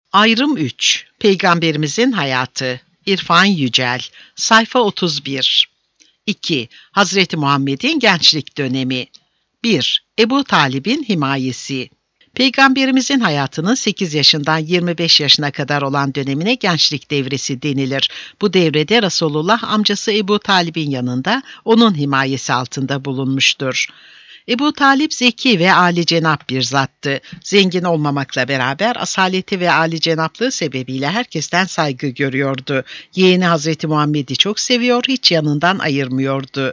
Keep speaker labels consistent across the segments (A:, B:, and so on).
A: Ayrım 3. Peygamberimizin hayatı. İrfan Yücel. Sayfa 31. 2. Hazreti Muhammed'in gençlik dönemi. 1. Ebu Talib'in himayesi. Peygamberimizin hayatının 8 yaşından 25 yaşına kadar olan dönemine gençlik devresi denilir. Bu devrede Resulullah amcası Ebu Talib'in yanında onun himayesi altında bulunmuştur. Ebu Talip zeki ve âlicenap bir zattı. Zengin olmamakla beraber asaleti ve âlicenaplığı sebebiyle herkesten saygı görüyordu. Yeğeni Hazreti Muhammed'i çok seviyor, hiç yanından ayırmıyordu.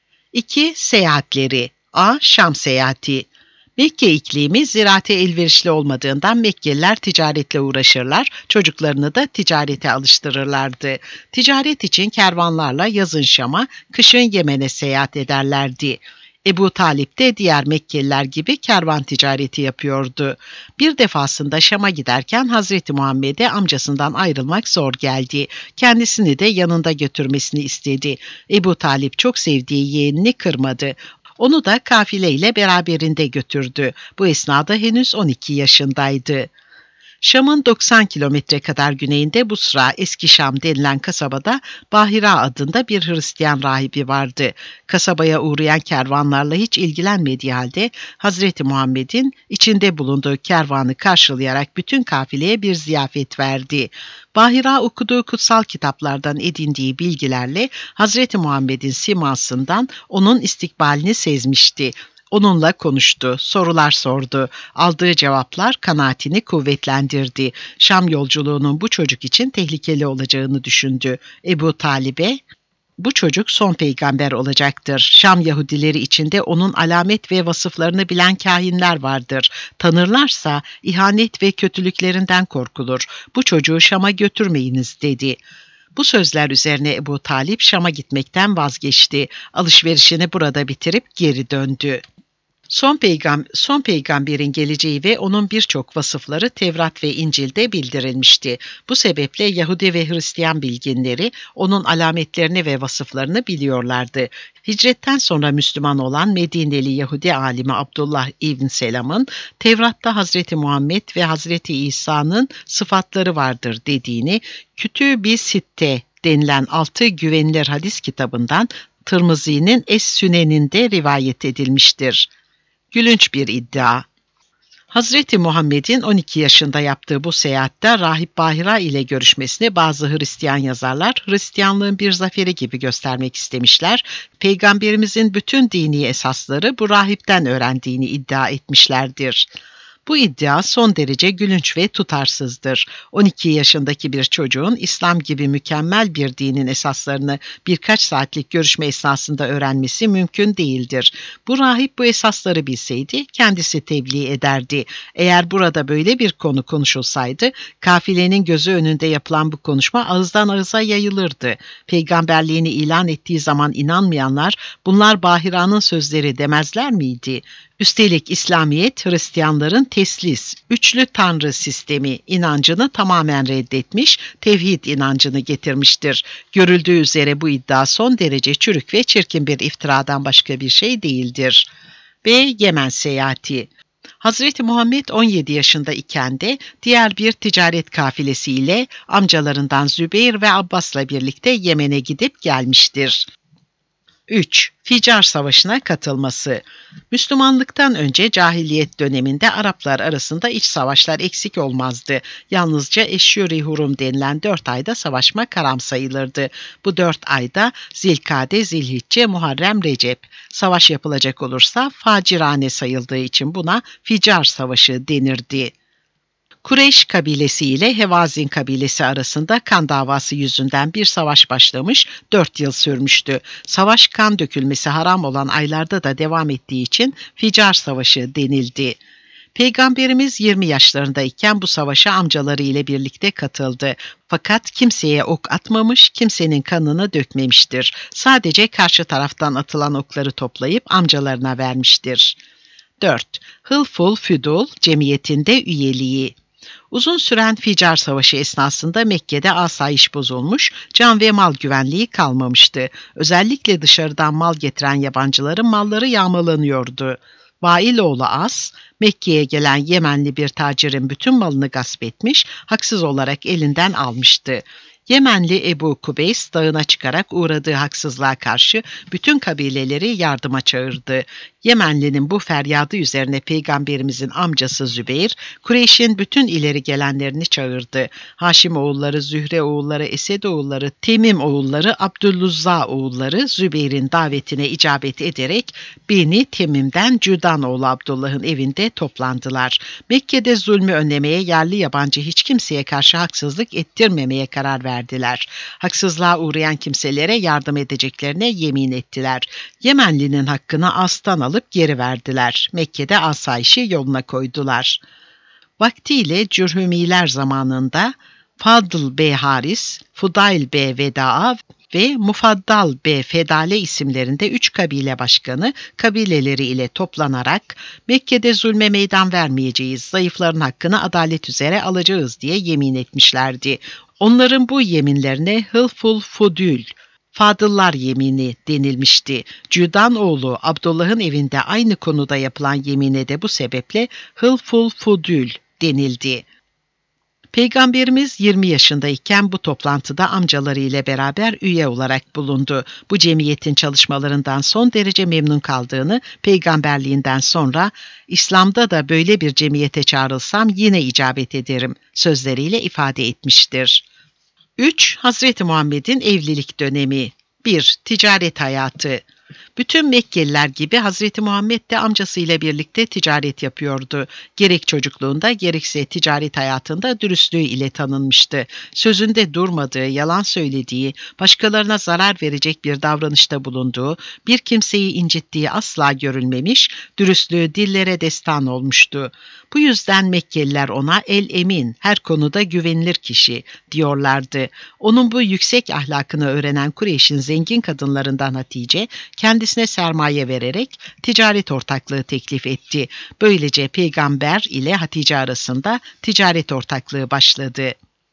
A: 2. Seyahatleri. A. Şam seyahati. Mekke iklimi ziraate elverişli olmadığından Mekkeliler ticaretle uğraşırlar, çocuklarını da ticarete alıştırırlardı. Ticaret için kervanlarla yazın Şam'a, kışın Yemen'e seyahat ederlerdi. Ebu Talip de diğer Mekkeliler gibi kervan ticareti yapıyordu. Bir defasında Şam'a giderken Hazreti Muhammed'e amcasından ayrılmak zor geldi. Kendisini de yanında götürmesini istedi. Ebu Talip çok sevdiği yeğenini kırmadı. Onu da kafileyle beraberinde götürdü. Bu esnada henüz 12 yaşındaydı. Şam'ın 90 kilometre kadar güneyinde Busra, Eski Şam denilen kasabada Bahira adında bir Hristiyan rahibi vardı. Kasabaya uğrayan kervanlarla hiç ilgilenmediği halde Hazreti Muhammed'in içinde bulunduğu kervanı karşılayarak bütün kafileye bir ziyafet verdi. Bahira okuduğu kutsal kitaplardan edindiği bilgilerle Hazreti Muhammed'in simasından onun istikbalini sezmişti. Onunla konuştu, sorular sordu. Aldığı cevaplar kanaatini kuvvetlendirdi. Şam yolculuğunun bu çocuk için tehlikeli olacağını düşündü. Ebu Talib'e, "Bu çocuk son peygamber olacaktır. Şam Yahudileri içinde onun alamet ve vasıflarını bilen kâhinler vardır. Tanırlarsa ihanet ve kötülüklerinden korkulur. Bu çocuğu Şam'a götürmeyiniz," dedi. Bu sözler üzerine Ebu Talip Şam'a gitmekten vazgeçti. Alışverişini burada bitirip geri döndü. Son peygamberin geleceği ve onun birçok vasıfları Tevrat ve İncil'de bildirilmişti. Bu sebeple Yahudi ve Hristiyan bilginleri onun alametlerini ve vasıflarını biliyorlardı. Hicretten sonra Müslüman olan Medineli Yahudi alimi Abdullah İbn Selam'ın Tevrat'ta Hazreti Muhammed ve Hazreti İsa'nın sıfatları vardır dediğini, Kütüb-i Sitte denilen 6 güvenilir hadis kitabından Tirmizi'nin Es-Sünen'inde rivayet edilmiştir. Gülünç bir iddia. Hazreti Muhammed'in 12 yaşında yaptığı bu seyahatte Rahip Bahira ile görüşmesini bazı Hristiyan yazarlar Hristiyanlığın bir zaferi gibi göstermek istemişler. Peygamberimizin bütün dini esasları bu rahipten öğrendiğini iddia etmişlerdir. Bu iddia son derece gülünç ve tutarsızdır. 12 yaşındaki bir çocuğun İslam gibi mükemmel bir dinin esaslarını birkaç saatlik görüşme esnasında öğrenmesi mümkün değildir. Bu rahip bu esasları bilseydi kendisi tebliğ ederdi. Eğer burada böyle bir konu konuşulsaydı, kafilenin gözü önünde yapılan bu konuşma ağızdan ağıza yayılırdı. Peygamberliğini ilan ettiği zaman inanmayanlar, bunlar Bahira'nın sözleri demezler miydi? Üstelik İslamiyet, Hristiyanların teslis, üçlü tanrı sistemi inancını tamamen reddetmiş, tevhid inancını getirmiştir. Görüldüğü üzere bu iddia son derece çürük ve çirkin bir iftiradan başka bir şey değildir. B. Yemen seyahati. Hazreti Muhammed 17 yaşında iken de diğer bir ticaret kafilesiyle amcalarından Zübeyir ve Abbas'la birlikte Yemen'e gidip gelmiştir. 3. Ficar Savaşı'na katılması. Müslümanlıktan önce cahiliyet döneminde Araplar arasında iç savaşlar eksik olmazdı. Yalnızca Eşşur-i Hurum denilen 4 ayda savaşmak haram sayılırdı. Bu 4 ayda Zilkade, Zilhicce, Muharrem, Recep. Savaş yapılacak olursa facirane sayıldığı için buna Ficar Savaşı denirdi. Kureyş kabilesi ile Hevazin kabilesi arasında kan davası yüzünden bir savaş başlamış, 4 yıl sürmüştü. Savaş kan dökülmesi haram olan aylarda da devam ettiği için Ficar Savaşı denildi. Peygamberimiz 20 yaşlarındayken bu savaşa amcaları ile birlikte katıldı. Fakat kimseye ok atmamış, kimsenin kanını dökmemiştir. Sadece karşı taraftan atılan okları toplayıp amcalarına vermiştir. 4. Hılful Füdul Cemiyeti'nde üyeliği. Uzun süren Ficar Savaşı esnasında Mekke'de asayiş bozulmuş, can ve mal güvenliği kalmamıştı. Özellikle dışarıdan mal getiren yabancıların malları yağmalanıyordu. Vailoğlu As, Mekke'ye gelen Yemenli bir tacirin bütün malını gasp etmiş, haksız olarak elinden almıştı. Yemenli Ebu Kubeys dağına çıkarak uğradığı haksızlığa karşı bütün kabileleri yardıma çağırdı. Yemenli'nin bu feryadı üzerine Peygamberimizin amcası Zübeyir, Kureyş'in bütün ileri gelenlerini çağırdı. Haşim oğulları, Zühre oğulları, Esed oğulları, Temim oğulları, Abdülluzza oğulları Zübeyir'in davetine icabet ederek Beni Temim'den Cüdan oğlu Abdullah'ın evinde toplandılar. Mekke'de zulmü önlemeye, yerli yabancı hiç kimseye karşı haksızlık ettirmemeye karar verdiler. Haksızlığa uğrayan kimselere yardım edeceklerine yemin ettiler. Yemenli'nin hakkını astan alıp geri verdiler. Mekke'de asayişi yoluna koydular. Vaktiyle Cürhümiler zamanında Fadıl Bey Haris, Fudayl Bey Vedaa ve Mufaddal Bey Fedale isimlerinde 3 kabile başkanı kabileleri ile toplanarak Mekke'de zulme meydan vermeyeceğiz, zayıfların hakkını adalet üzere alacağız diye yemin etmişlerdi. Onların bu yeminlerine Hılful Fudül, Fadıllar yemini denilmişti. Cüdan oğlu Abdullah'ın evinde aynı konuda yapılan yemine de bu sebeple Hılful Fudül denildi. Peygamberimiz 20 yaşındayken bu toplantıda amcaları ile beraber üye olarak bulundu. Bu cemiyetin çalışmalarından son derece memnun kaldığını, peygamberliğinden sonra İslam'da da böyle bir cemiyete çağrılsam yine icabet ederim sözleriyle ifade etmiştir. 3. Hazreti Muhammed'in evlilik dönemi. 1. Ticaret hayatı. Bütün Mekkeliler gibi Hazreti Muhammed de amcasıyla birlikte ticaret yapıyordu. Gerek çocukluğunda gerekse ticaret hayatında dürüstlüğü ile tanınmıştı. Sözünde durmadığı, yalan söylediği, başkalarına zarar verecek bir davranışta bulunduğu, bir kimseyi incittiği asla görülmemiş, dürüstlüğü dillere destan olmuştu. Bu yüzden Mekkeliler ona el-emin, her konuda güvenilir kişi diyorlardı. Onun bu yüksek ahlakını öğrenen Kureyş'in zengin kadınlarından Hatice, kendisine sermaye vererek ticaret ortaklığı teklif etti. Böylece Peygamber ile Hatice arasında ticaret ortaklığı başladı.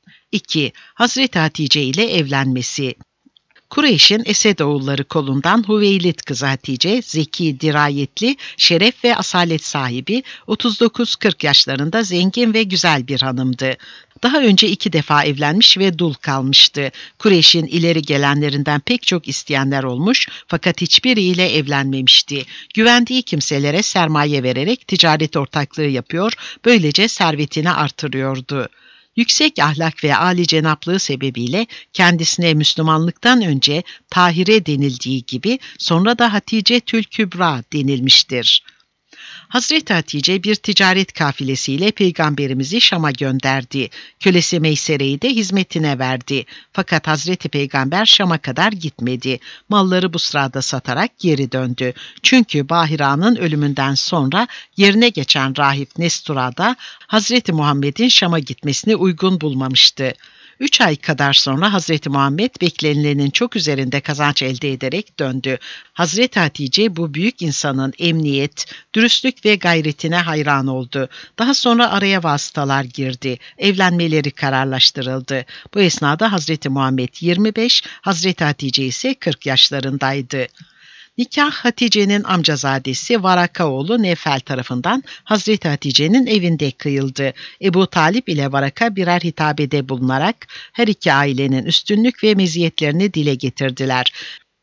A: 2. Hazreti Hatice ile evlenmesi. Kureyş'in Esedoğulları kolundan Hüveylid kızı Hatice, zeki, dirayetli, şeref ve asalet sahibi, 39-40 yaşlarında zengin ve güzel bir hanımdı. Daha önce 2 defa evlenmiş ve dul kalmıştı. Kureyş'in ileri gelenlerinden pek çok isteyenler olmuş fakat hiçbiriyle evlenmemişti. Güvendiği kimselere sermaye vererek ticaret ortaklığı yapıyor, böylece servetini artırıyordu. Yüksek ahlak ve âlicenaplığı sebebiyle kendisine Müslümanlıktan önce Tahire denildiği gibi sonra da Hatice Tül Kübra denilmiştir. Hazreti Hatice bir ticaret kafilesiyle Peygamberimizi Şam'a gönderdi. Kölesi Meysere'yi de hizmetine verdi. Fakat Hazreti Peygamber Şam'a kadar gitmedi. Malları bu sırada satarak geri döndü. Çünkü Bahira'nın ölümünden sonra yerine geçen rahip Nestura da Hazreti Muhammed'in Şam'a gitmesini uygun bulmamıştı. 3 ay kadar sonra Hazreti Muhammed beklenilenin çok üzerinde kazanç elde ederek döndü. Hazreti Hatice bu büyük insanın emniyet, dürüstlük ve gayretine hayran oldu. Daha sonra araya vasıtalar girdi. Evlenmeleri kararlaştırıldı. Bu esnada Hazreti Muhammed 25, Hazreti Hatice ise 40 yaşlarındaydı. Nikah Hatice'nin amcazadesi Varaka oğlu Nevfel tarafından Hazreti Hatice'nin evinde kıyıldı. Ebu Talip ile Varaka birer hitabede bulunarak her iki ailenin üstünlük ve meziyetlerini dile getirdiler.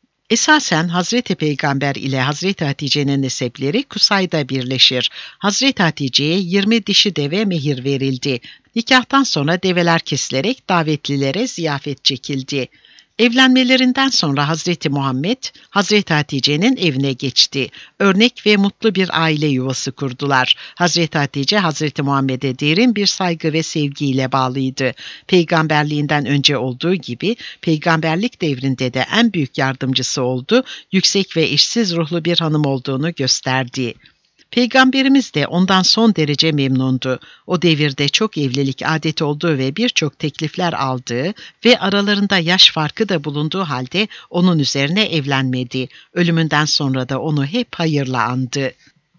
A: Esasen Hazreti Peygamber ile Hazreti Hatice'nin nesepleri Kusay'da birleşir. Hazreti Hatice'ye 20 dişi deve mehir verildi. Nikahtan sonra develer kesilerek davetlilere ziyafet çekildi. Evlenmelerinden sonra Hazreti Muhammed, Hazreti Hatice'nin evine geçti. Örnek ve mutlu bir aile yuvası kurdular. Hazreti Hatice, Hazreti Muhammed'e derin bir saygı ve sevgiyle bağlıydı. Peygamberliğinden önce olduğu gibi, peygamberlik devrinde de en büyük yardımcısı oldu, yüksek ve eşsiz ruhlu bir hanım olduğunu gösterdi. Peygamberimiz de ondan son derece memnundu. O devirde çok evlilik adeti olduğu ve birçok teklifler aldığı ve aralarında yaş farkı da bulunduğu halde onun üzerine evlenmedi. Ölümünden sonra da onu hep hayırla andı.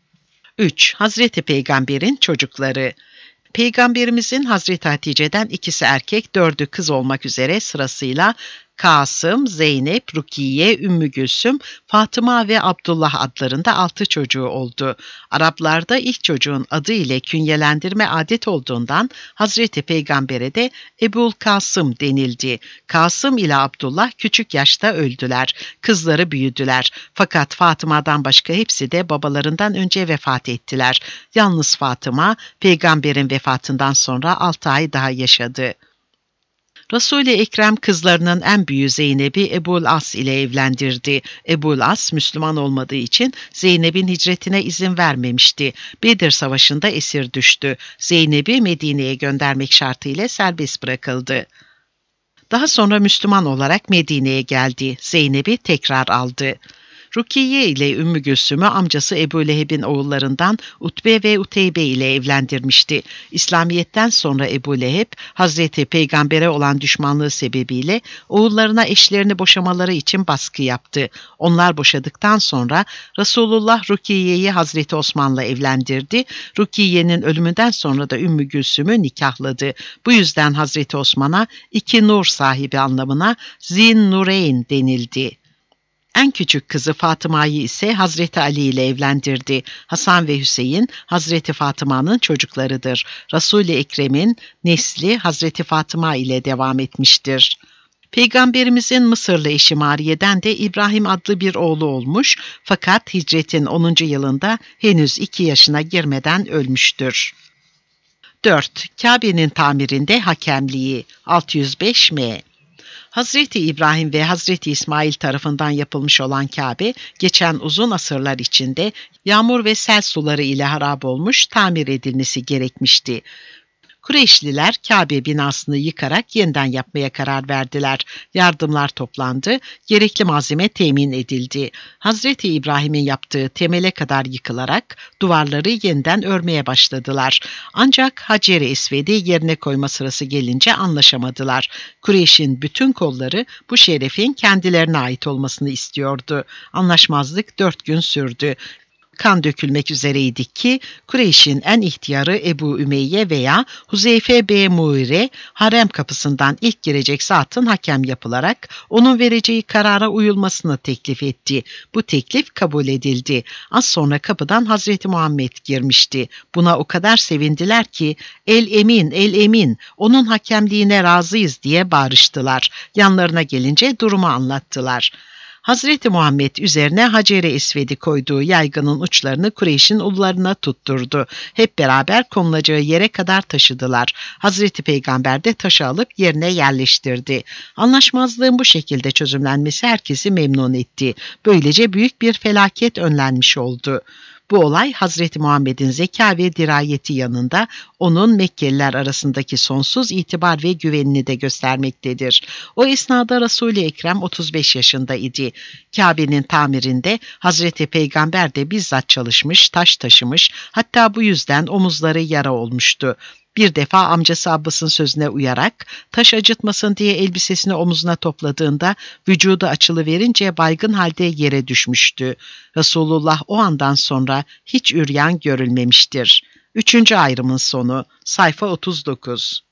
A: 3. Hazreti Peygamber'in çocukları. Peygamberimizin Hazreti Hatice'den 2'si erkek, 4'ü kız olmak üzere sırasıyla Kasım, Zeynep, Rukiye, Ümmü Gülsüm, Fatıma ve Abdullah adlarında 6 çocuğu oldu. Araplarda ilk çocuğun adı ile künyelendirme adet olduğundan Hazreti Peygamber'e de Ebul Kasım denildi. Kasım ile Abdullah küçük yaşta öldüler. Kızları büyüdüler. Fakat Fatıma'dan başka hepsi de babalarından önce vefat ettiler. Yalnız Fatıma, Peygamber'in vefatından sonra 6 ay daha yaşadı. Resul-i Ekrem kızlarının en büyüğü Zeynep'i Ebul As ile evlendirdi. Ebul As Müslüman olmadığı için Zeynep'in hicretine izin vermemişti. Bedir Savaşı'nda esir düştü. Zeynep'i Medine'ye göndermek şartıyla serbest bırakıldı. Daha sonra Müslüman olarak Medine'ye geldi. Zeynep'i tekrar aldı. Rukiye ile Ümmü Gülsüm'ü amcası Ebu Leheb'in oğullarından Utbe ve Uteybe ile evlendirmişti. İslamiyet'ten sonra Ebu Leheb, Hazreti Peygamber'e olan düşmanlığı sebebiyle oğullarına eşlerini boşamaları için baskı yaptı. Onlar boşadıktan sonra Resulullah Rukiye'yi Hazreti Osman'la evlendirdi. Rukiye'nin ölümünden sonra da Ümmü Gülsüm'ü nikahladı. Bu yüzden Hazreti Osman'a iki nur sahibi anlamına Zin Nureyn denildi. En küçük kızı Fatıma'yı ise Hazreti Ali ile evlendirdi. Hasan ve Hüseyin Hazreti Fatıma'nın çocuklarıdır. Resul-i Ekrem'in nesli Hazreti Fatıma ile devam etmiştir. Peygamberimizin Mısırlı eşi Mariye'den de İbrahim adlı bir oğlu olmuş fakat hicretin 10. yılında henüz 2 yaşına girmeden ölmüştür. 4. Kabe'nin tamirinde hakemliği 605 M. Hazreti İbrahim ve Hazreti İsmail tarafından yapılmış olan Kabe, geçen uzun asırlar içinde yağmur ve sel suları ile harap olmuş, tamir edilmesi gerekmişti. Kureyşliler Kabe binasını yıkarak yeniden yapmaya karar verdiler. Yardımlar toplandı, gerekli malzeme temin edildi. Hazreti İbrahim'in yaptığı temele kadar yıkılarak duvarları yeniden örmeye başladılar. Ancak Hacer-i Esved'i yerine koyma sırası gelince anlaşamadılar. Kureyş'in bütün kolları bu şerefin kendilerine ait olmasını istiyordu. Anlaşmazlık 4 gün sürdü. Kan dökülmek üzereydik ki Kureyş'in en ihtiyarı Ebu Ümeyye veya Huzeyfe B. Muire harem kapısından ilk girecek zatın hakem yapılarak onun vereceği karara uyulmasını teklif etti. Bu teklif kabul edildi. Az sonra kapıdan Hazreti Muhammed girmişti. Buna o kadar sevindiler ki el emin el emin onun hakemliğine razıyız diye bağırıştılar. Yanlarına gelince durumu anlattılar. Hazreti Muhammed üzerine Hacer-i Esved'i koyduğu yaygının uçlarını Kureyş'in ullarına tutturdu. Hep beraber konulacağı yere kadar taşıdılar. Hazreti Peygamber de taşı alıp yerine yerleştirdi. Anlaşmazlığın bu şekilde çözümlenmesi herkesi memnun etti. Böylece büyük bir felaket önlenmiş oldu. Bu olay Hazreti Muhammed'in zeka ve dirayeti yanında onun Mekkeliler arasındaki sonsuz itibar ve güvenini de göstermektedir. O esnada Resul-i Ekrem 35 yaşındaydı. Kabe'nin tamirinde Hazreti Peygamber de bizzat çalışmış, taş taşımış, hatta bu yüzden omuzları yara olmuştu. Bir defa amcası Abbas'ın sözüne uyarak taş acıtmasın diye elbisesini omuzuna topladığında vücudu açılıverince baygın halde yere düşmüştü. Resulullah o andan sonra hiç üryan görülmemiştir. 3. ayrımın sonu sayfa 39.